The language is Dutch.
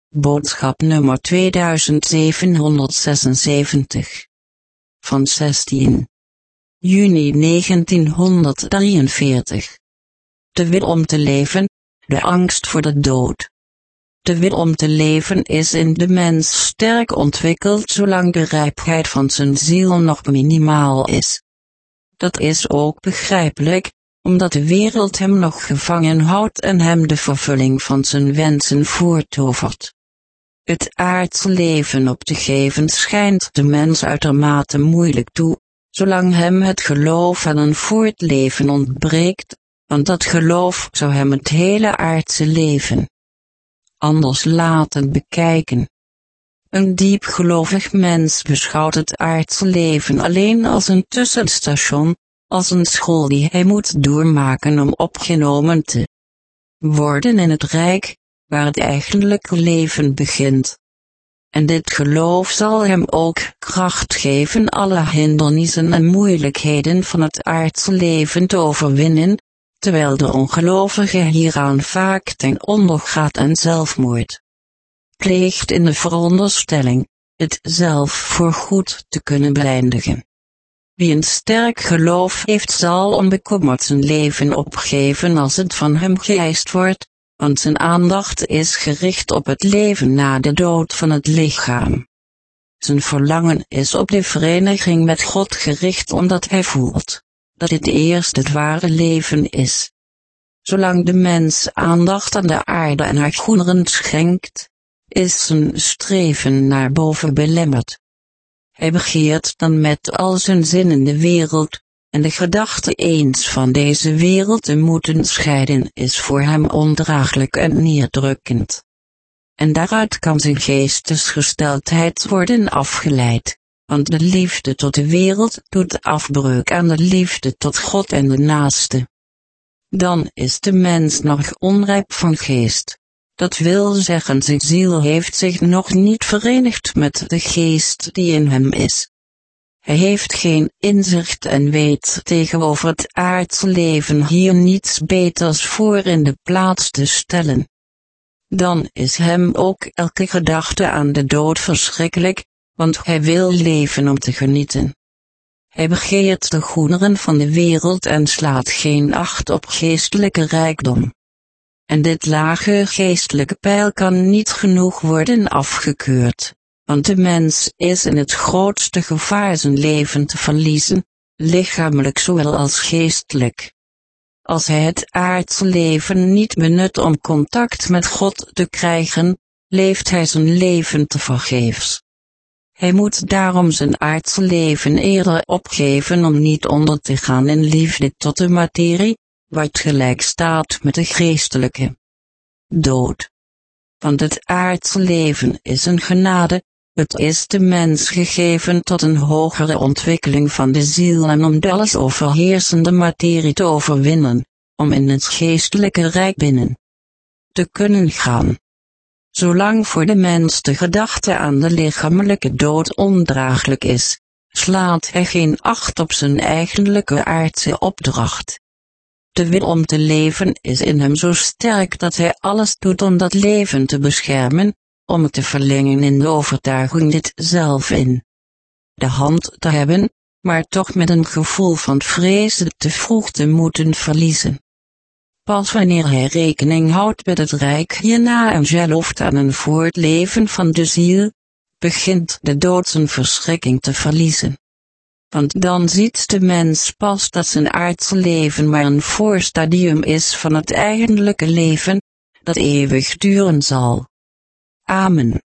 Boodschap nummer 2776. Van 16 juni 1943. De wil om te leven, de angst voor de dood. De wil om te leven is in de mens sterk ontwikkeld zolang de rijpheid van zijn ziel nog minimaal is. Dat is ook begrijpelijk, omdat de wereld hem nog gevangen houdt en hem de vervulling van zijn wensen voortovert. Het aardse leven op te geven schijnt de mens uitermate moeilijk toe, zolang hem het geloof aan een voortleven ontbreekt, want dat geloof zou hem het hele aardse leven anders laten bekijken. Een diepgelovig mens beschouwt het aardse leven alleen als een tussenstation, als een school die hij moet doormaken om opgenomen te worden in het rijk, waar het eigenlijke leven begint. En dit geloof zal hem ook kracht geven alle hindernissen en moeilijkheden van het aardse leven te overwinnen, terwijl de ongelovige hieraan vaak ten onder gaat en zelfmoord pleegt in de veronderstelling, het zelf voorgoed te kunnen beëindigen. Wie een sterk geloof heeft zal onbekommerd zijn leven opgeven als het van hem geëist wordt, want zijn aandacht is gericht op het leven na de dood van het lichaam. Zijn verlangen is op de vereniging met God gericht omdat hij voelt dat dit eerst het ware leven is. Zolang de mens aandacht aan de aarde en haar goederen schenkt, is zijn streven naar boven belemmerd. Hij begeert dan met al zijn zinnen de wereld, en de gedachte eens van deze wereld te moeten scheiden is voor hem ondraaglijk en neerdrukkend. En daaruit kan zijn geestesgesteldheid worden afgeleid, want de liefde tot de wereld doet afbreuk aan de liefde tot God en de naaste. Dan is de mens nog onrijp van geest. Dat wil zeggen, zijn ziel heeft zich nog niet verenigd met de geest die in hem is. Hij heeft geen inzicht en weet tegenover het aardse leven hier niets beters voor in de plaats te stellen. Dan is hem ook elke gedachte aan de dood verschrikkelijk, want hij wil leven om te genieten. Hij begeert de goederen van de wereld en slaat geen acht op geestelijke rijkdom. En dit lage geestelijke peil kan niet genoeg worden afgekeurd, want de mens is in het grootste gevaar zijn leven te verliezen, lichamelijk zowel als geestelijk. Als hij het aardse leven niet benut om contact met God te krijgen, leeft hij zijn leven tevergeefs. Hij moet daarom zijn aardse leven eerder opgeven om niet onder te gaan in liefde tot de materie, wat gelijk staat met de geestelijke dood. Want het aardse leven is een genade, het is de mens gegeven tot een hogere ontwikkeling van de ziel en om de alles overheersende materie te overwinnen, om in het geestelijke rijk binnen te kunnen gaan. Zolang voor de mens de gedachte aan de lichamelijke dood ondraaglijk is, slaat hij geen acht op zijn eigenlijke aardse opdracht. De wil om te leven is in hem zo sterk dat hij alles doet om dat leven te beschermen, om het te verlengen in de overtuiging dit zelf in de hand te hebben, maar toch met een gevoel van vrees het te vroeg te moeten verliezen. Pas wanneer hij rekening houdt met het rijk hierna en gelooft aan een voortleven van de ziel, begint de dood zijn verschrikking te verliezen. Want dan ziet de mens pas dat zijn aardse leven maar een voorstadium is van het eigenlijke leven, dat eeuwig duren zal. Amen.